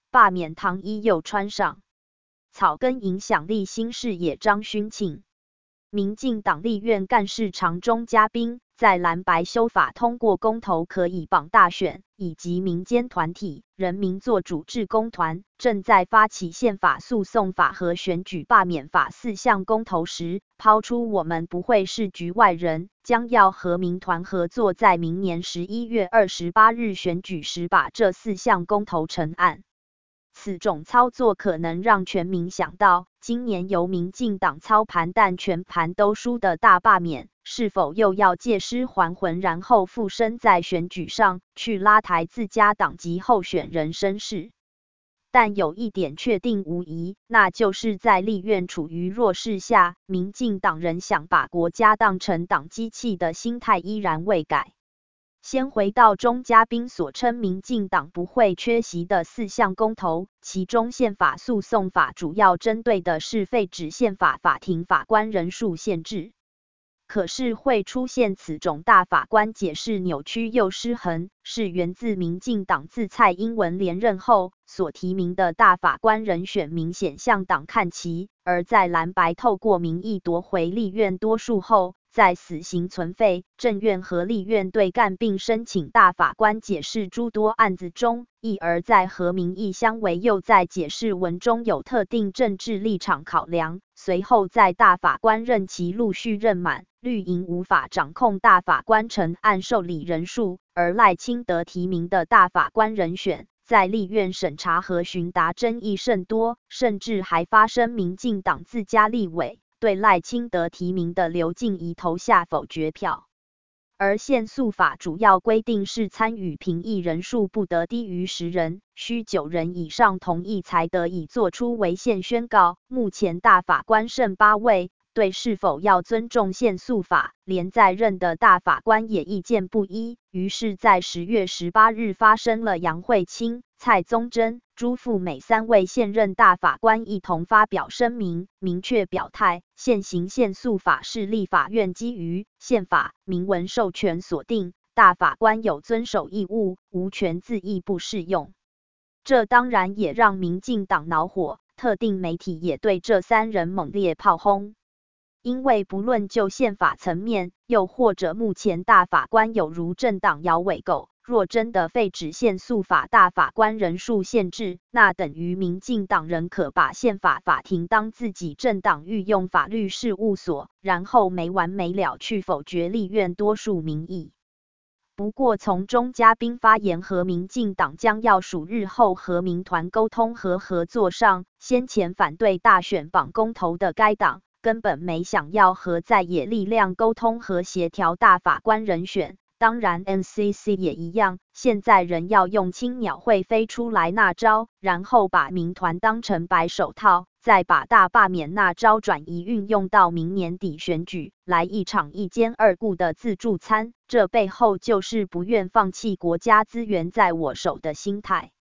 罢免糖衣又穿上，草根影响力新视野张勋庆。民进党立院干事长钟嘉宾在蓝白修法通过公投可以绑大选，以及民间团体人民做主志工团正在发起宪法诉讼法和选举罢免法4项公投时，抛出我们不会是局外人，将要和民团合作，在明年11月28日选举时把这4项公投成案。此种操作可能让全民想到，今年由民进党操盘但全盘都输的大罢免，是否又要借尸还魂，然后附身在选举上，去拉抬自家党籍候选人声势？但有一点确定无疑，那就是在立院处于弱势下，民进党人想把国家当成党机器的心态依然未改。先回到钟嘉宾所称民进党不会缺席的4项公投，其中宪法诉讼法主要针对的是废止宪法法庭法官人数限制。可是会出现此种大法官解释扭曲又失衡，是源自民进党自蔡英文连任后所提名的大法官人选明显向党看齐，而在蓝白透过民意夺回立院多数后，在死刑存废、政院和立院对干并申请大法官解释诸多案子中，一而再和民意相违，又在解释文中有特定政治立场考量。随后在大法官任期陆续任满，绿营无法掌控大法官成案受理人数，而赖清德提名的大法官人选，在立院审查和询答争议甚多，甚至还发生民进党自家立委对赖清德提名的刘静怡投下否决票。而宪诉法主要规定是参与评议人数不得低于10人，需9人以上同意才得以作出违宪宣告。目前大法官剩8位，对是否要尊重宪诉法，连在任的大法官也意见不一。于是，在10月18日发生了杨惠清、蔡宗珍、朱富美3位现任大法官一同发表声明，明确表态，现行宪诉法是立法院基于宪法明文授权所定，大法官有遵守义务，无权自意不适用。这当然也让民进党恼火，特定媒体也对这3人猛烈炮轰。因为不论就宪法层面，又或者目前大法官有如政党摇尾狗，若真的废止宪诉法大法官人数限制，那等于民进党人可把宪法法庭当自己政党御用法律事务所，然后没完没了去否决立院多数民意。不过从钟嘉宾发言和民进党将要数日后和民团沟通和合作上，先前反对大选绑公投的该党根本没想要和在野力量沟通和协调大法官人选，当然 NCC 也一样，现在人要用青鸟会飞出来那招，然后把民团当成白手套，再把大罢免那招转移运用到明年底选举，来一场一兼二顾的自助餐，这背后就是不愿放弃国家资源在我手的心态。